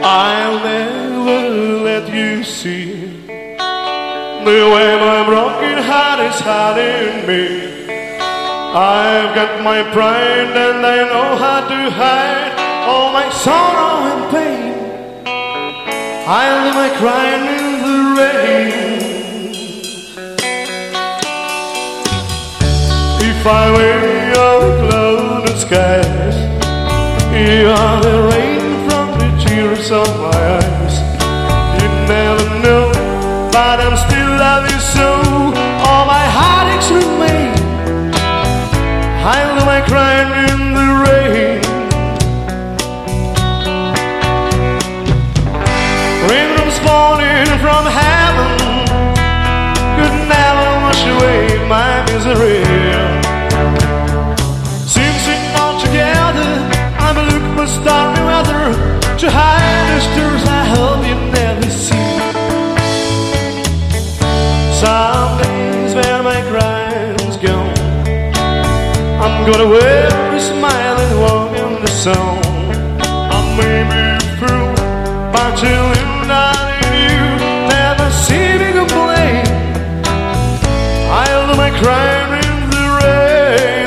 I'll never let you see the way my broken heart is hiding me. I've got my pride and I know how to hide all my sorrow and pain. I'll do my crying in the rain. If I were your clouded skies, you are the rain from the tears of my eyes. You never know, but I'm still love you so. All my heartaches remain. I'll do my crying in the rain. Raindrops falling from heaven could never wash away my misery. Since we're not together, I'm looking for stormy weather to hide the tears I hope you never see. Some days when my crying's gone, I'm gonna wear a smile and walk in the sun. I may be a fool, but till not in you, never see me complain. I'll do my crying in the rain.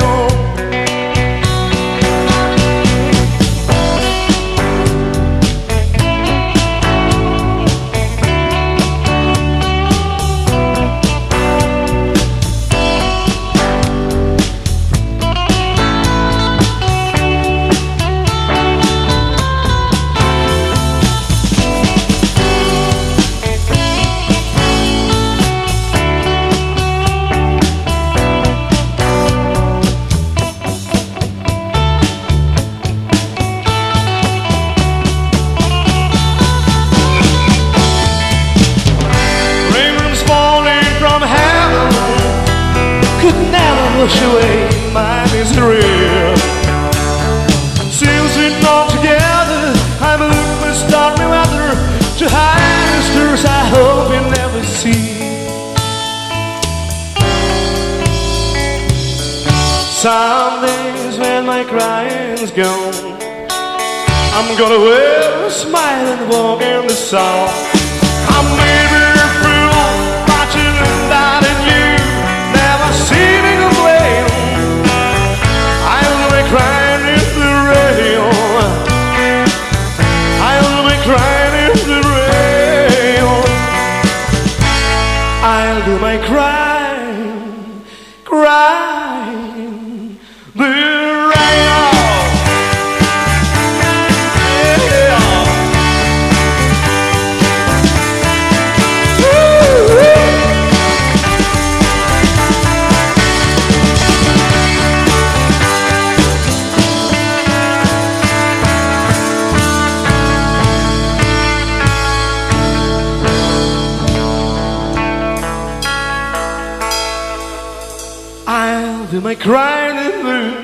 Wash away my misery. Since we're not together, I'm looking for stormy weather to hide the tears I hope you never see. Some days when my crying's gone, I'm gonna wear a smile and walk in the sun. I may be a fool, but you know that in you never see me complain. I'll be crying in the rain. I'll be crying in the rain. I'll do my crying, crying the rain. I'll do my crying in the